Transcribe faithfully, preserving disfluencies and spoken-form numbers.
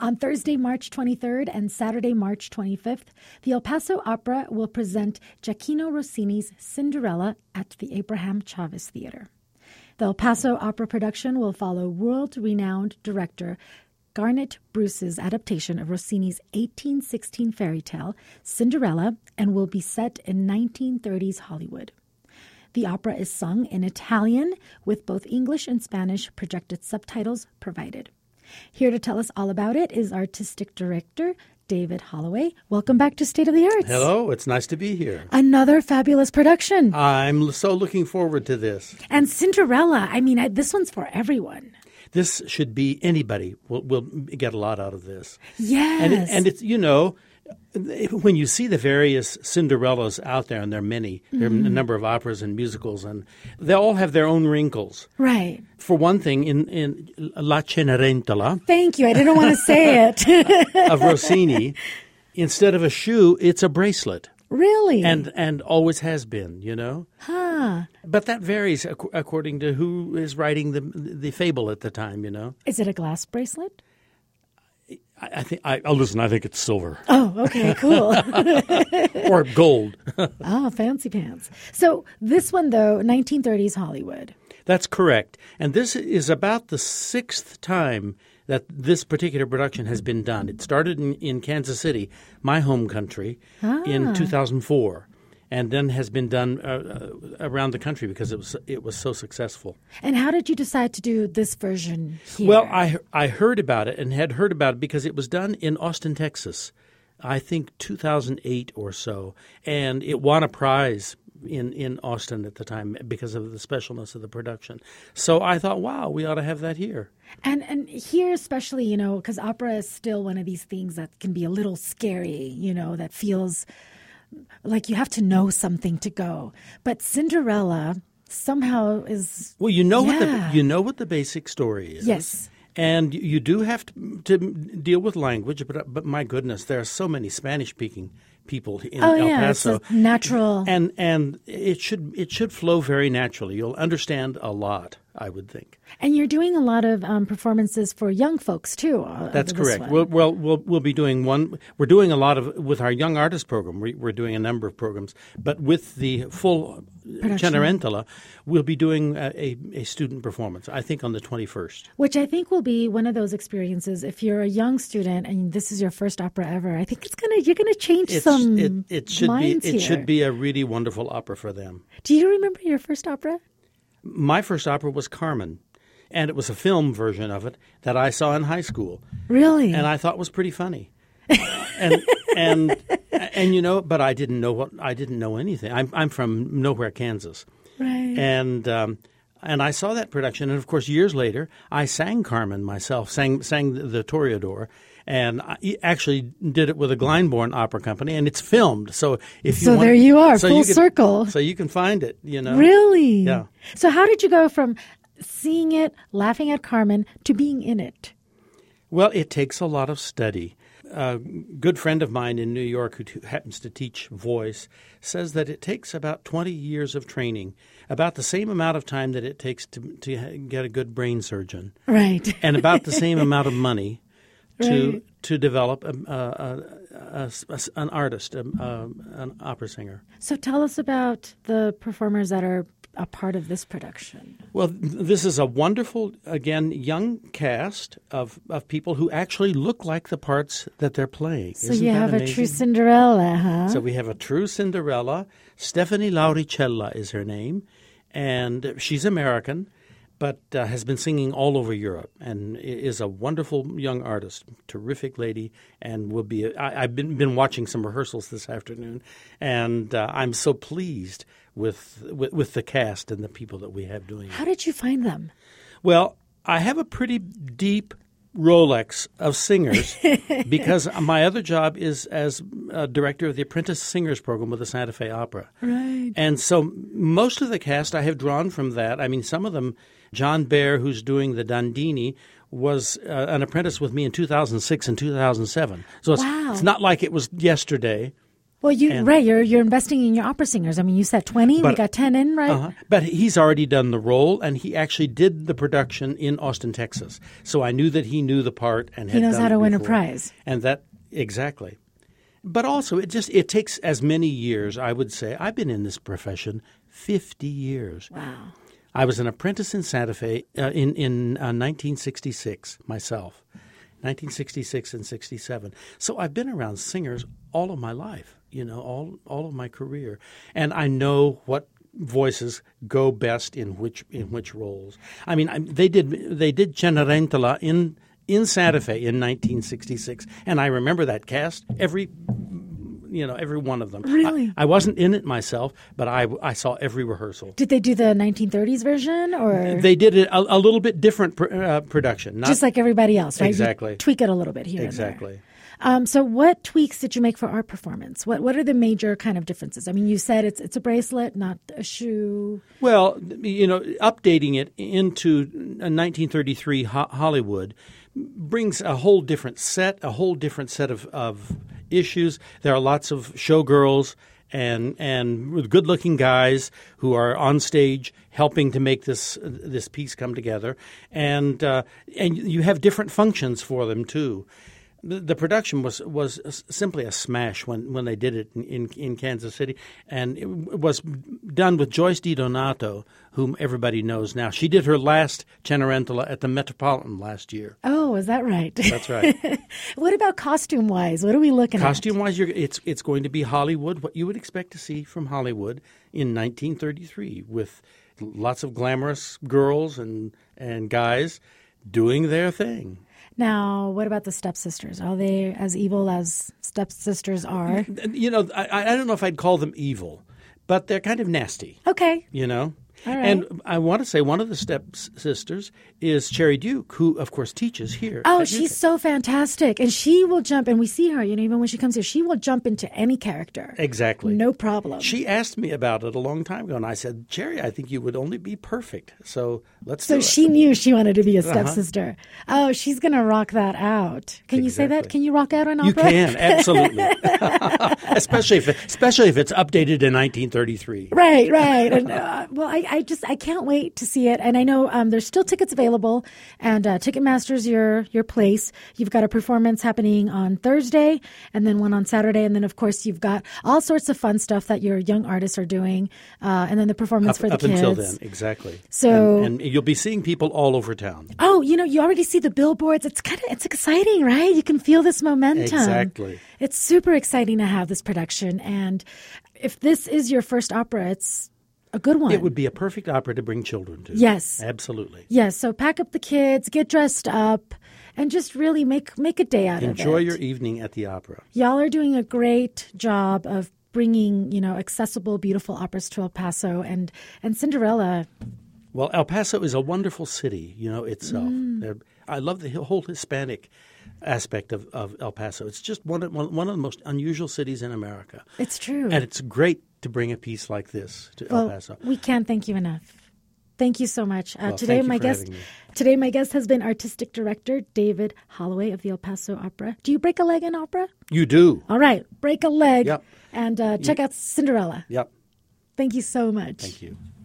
On Thursday, March twenty-third and Saturday, March twenty-fifth, the El Paso Opera will present Gioachino Rossini's Cinderella at the Abraham Chavez Theater. The El Paso Opera production will follow world-renowned director Garnet Bruce's adaptation of Rossini's eighteen sixteen fairy tale, Cinderella, and will be set in nineteen thirties Hollywood. The opera is sung in Italian with both English and Spanish projected subtitles provided. Here to tell us all about it is artistic director David Holloway. Welcome back to State of the Arts. Hello, it's nice to be here. Another fabulous production. I'm so looking forward to this. And Cinderella, I mean, I, this one's for everyone. This should be anybody will will get a lot out of this. Yes. And, it, and it's, you know, when you see the various Cinderellas out there, and there are many, there are mm-hmm. a number of operas and musicals, and they all have their own wrinkles. Right. For one thing, in, in La Cenerentola. Thank you. I didn't want to say it. Of Rossini, instead of a shoe, it's a bracelet. Really? And and always has been, you know? Huh. But that varies ac- according to who is writing the the fable at the time, you know? Is it a glass bracelet? I, I think. I, oh, listen, I think it's silver. Oh, okay, cool. Or gold. Oh, fancy pants. So this one, though, nineteen thirties Hollywood. That's correct. And this is about the sixth time that this particular production has been done. It started in, in Kansas City, my home country, ah. in two thousand four, and then has been done uh, around the country because it was it was so successful. And how did you decide to do this version here? Well, I I heard about it and had heard about it because it was done in Austin, Texas, I think two thousand eight or so, and it won a prize in, in Austin at the time because of the specialness of the production. So I thought, wow, we ought to have that here. And and here especially, you know, because opera is still one of these things that can be a little scary, you know, that feels like you have to know something to go. But Cinderella somehow is well, you know yeah. what the you know what the basic story is. Yes. And you do have to, to deal with language, but but my goodness, there are so many Spanish-speaking people in oh, El yeah, Paso. It's a natural, and and it should it should flow very naturally. You'll understand a lot, I would think. And you're doing a lot of um, performances for young folks too. Uh, That's correct. We'll, we'll we'll we'll be doing one. We're doing a lot of with our young artist program. We, we're doing a number of programs, but with the full Cenerentola, we'll be doing a, a, a student performance. I think on the twenty-first, which I think will be one of those experiences. If you're a young student and this is your first opera ever, I think it's gonna you're gonna change it's, some it, it should minds be it here. should be a really wonderful opera for them. Do you remember your first opera? My first opera was Carmen. And it was a film version of it that I saw in high school. Really? And I thought was pretty funny. and and and you know, but I didn't know what I didn't know anything. I'm I'm from nowhere, Kansas. Right. And um, and I saw that production, and of course, years later, I sang Carmen myself, sang sang the, the Toreador. And I actually did it with a Glyndebourne Opera Company, and it's filmed. So if you so want, there you are, so full you can, circle. So you can find it. You know, really? Yeah. So how did you go from seeing it, laughing at Carmen, to being in it? Well, it takes a lot of study. A good friend of mine in New York who t- happens to teach voice says that it takes about twenty years of training, about the same amount of time that it takes to to get a good brain surgeon. Right. And about the same amount of money to right. to develop a, a, a, a, an artist, a, a, an opera singer. So tell us about the performers that are a part of this production. Well, this is a wonderful, again, young cast of, of people who actually look like the parts that they're playing. So Isn't you that have amazing? a true Cinderella, huh? So we have a true Cinderella. Stephanie Lauricella is her name, and she's American, but uh, has been singing all over Europe and is a wonderful young artist, terrific lady, and will be. I, I've been been watching some rehearsals this afternoon, and uh, I'm so pleased with, with with the cast and the people that we have doing it. How did you find them? Well, I have a pretty deep Rolex of singers because my other job is as a director of the Apprentice Singers Program with the Santa Fe Opera. Right. And so most of the cast I have drawn from that. I mean, some of them, John Baer, who's doing the Dandini, was uh, an apprentice with me in two thousand six and two thousand seven. So it's, wow. it's not like it was yesterday. Well, you And- right, you're you're investing in your opera singers. I mean, you said twenty, we But- got ten in, right? Uh-huh. But he's already done the role, and he actually did the production in Austin, Texas. So I knew that he knew the part and He had knows done how it to win a before. prize. And that exactly. But also, it just it takes as many years. I would say I've been in this profession fifty years. Wow. I was an apprentice in Santa Fe uh, in in uh, nineteen sixty-six myself, nineteen sixty-six and sixty-seven. So I've been around singers all of my life, you know, all all of my career, and I know what voices go best in which in which roles. I mean, I, they did they did Cenerentola in in Santa Fe in nineteen sixty-six, and I remember that cast every. You know, every one of them. Really? I, I wasn't in it myself, but I, I saw every rehearsal. Did they do the nineteen thirties version, or They did it a, a little bit different pr- uh, production. Not just like everybody else, right? You Exactly. tweak it a little bit here exactly. and there. Um, so, what tweaks did you make for our performance? What What are the major kind of differences? I mean, you said it's it's a bracelet, not a shoe. Well, you know, updating it into nineteen thirty-three ho- Hollywood brings a whole different set, a whole different set of, of issues. There are lots of showgirls and and good-looking guys who are on stage helping to make this this piece come together, and uh, and you have different functions for them too. The, the production was was simply a smash when, when they did it in, in, in Kansas City, and it was done with Joyce DiDonato, whom everybody knows now. She did her last Cenerentola at the Metropolitan last year. Oh, is that right? That's right. What about costume wise? What are we looking Costume wise, you're, it's it's going to be Hollywood, what you would expect to see from Hollywood in nineteen thirty-three, with lots of glamorous girls and and guys doing their thing. at? Now, what about the stepsisters? Are they as evil as stepsisters are? You know, I, I don't know if I'd call them evil, but they're kind of nasty. Okay. You know? All right. And I want to say one of the stepsisters is Cherry Duke, who, of course, teaches here. Oh, at she's U K. so fantastic. And she will jump, and we see her, you know, even when she comes here, she will jump into any character. Exactly. No problem. She asked me about it a long time ago, and I said, Cherry, I think you would only be perfect. So let's So do it. she knew she wanted to be a stepsister. Oh, she's going to rock that out. Can you say that? Exactly. Can you rock out an You opera? can, absolutely. especially if it, especially if it's updated in nineteen thirty-three. Right, right. And uh, well, I, I just I can't wait to see it. And I know um, there's still tickets available, and uh, Ticketmaster's your your place. You've got a performance happening on Thursday, and then one on Saturday, and then of course you've got all sorts of fun stuff that your young artists are doing, uh, and then the performance Up, for the up kids. until then, exactly. So- and, and you'll be seeing people all over town. Oh, you know, you already see the billboards. It's kind of it's exciting, right? You can feel this momentum. Exactly. It's super exciting to have this production, and if this is your first opera, it's a good one. It would be a perfect opera to bring children to. Yes. Absolutely. Yes, so pack up the kids, get dressed up, and just really make make a day out Enjoy of it. your evening at the opera. Y'all are doing a great job of bringing, you know, accessible, beautiful operas to El Paso, and and Cinderella. Well, El Paso is a wonderful city, you know, itself. There- I love the whole Hispanic aspect of, of El Paso. It's just one of, one one of the most unusual cities in America. It's true. And it's great to bring a piece like this to well, El Paso. we can't thank you enough. Thank you so much. Uh, Well, today, thank you my for guest having me. today my guest has been artistic director David Holloway of the El Paso Opera. Do you break a leg in opera? You do. All right, break a leg Yep. and uh, check out Cinderella. Yep. Thank you so much. Thank you.